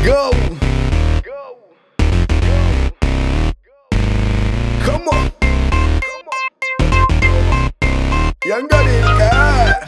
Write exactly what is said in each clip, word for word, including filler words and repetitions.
Go, go, come on, younger than God.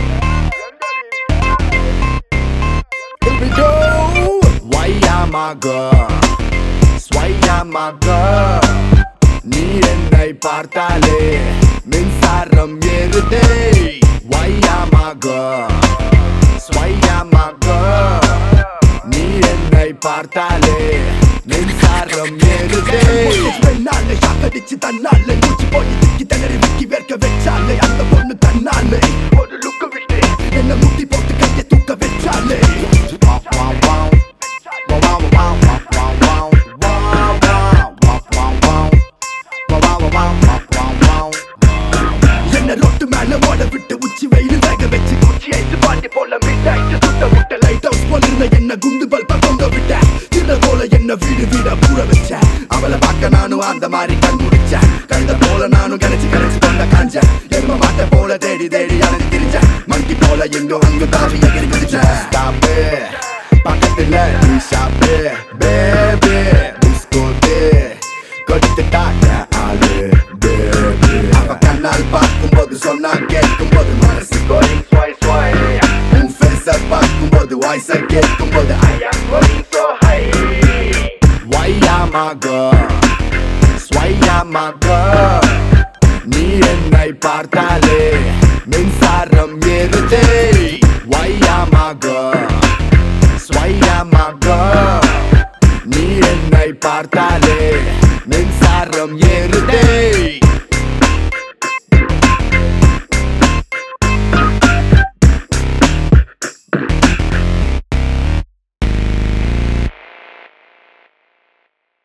Here we go. Why am I girl? Why am I girl? நீ என்னை பார்த்தாலே மின்சாரம் ஏறுதே. Why am I girl? Why am I girl? நீ என்னை பார்த்தாலே மின்சாரம் ஏறுதே. பெண்ணாலே ஷாக்கடிச்சு தன்னாலே மூச்சு போய் திக்கி திணறி விக்கி வேர்க்க வச்சாலே அந்த பொண்ணு தன்னாலே ஒரு லுக்கு விட்டு என்ன முட்டி போட்டு கையை தூக்க வச்சாலே. என்ன ரோட்டு மேல ஓட விட்டு உச்சி வெயில் வேக வச்சு குச்சி ஐந்து பாண்டி போல மிட்டாய்ட்டு சுட்ட முட்டை லைட் ஹவுஸ் போல இருந்த என்ன குண்டு பல்ப கொண்டு விட்ட திற போல என்ன வீடு வீட பூர வச்ச. அவளை பார்க்க நானும் அந்த மாதிரி கண் முடிச்சேன். கழுத போல நானும் கரைச்சு கரைச்சு கொண்ட காஞ்ச. எரும மாட்டை போல தேடி தேடி அலைஞ்சு திரிஞ்ச. மங்கி போல எங்கும் அங்கு தாவி எகிரி குதிச்சேன். ஸ்டாப்பு பக்கத்துல நீ ஷாப்பு பேபி பிஸ்கோட்டு கொடுத்துட்டாங்க ஆளு பேபி. அவ கண்ணால் பார்க்கும்போது சொன்னா கேட்கும்போது மனசு going sway sway. உன் ஃபேஸ பார்க்கும்போது வாய்ஸ கேட்கும்போது I am going so high. Why am I girl? Why am I girl? நீ என்னை பார்த்தாலே மின்சாரம்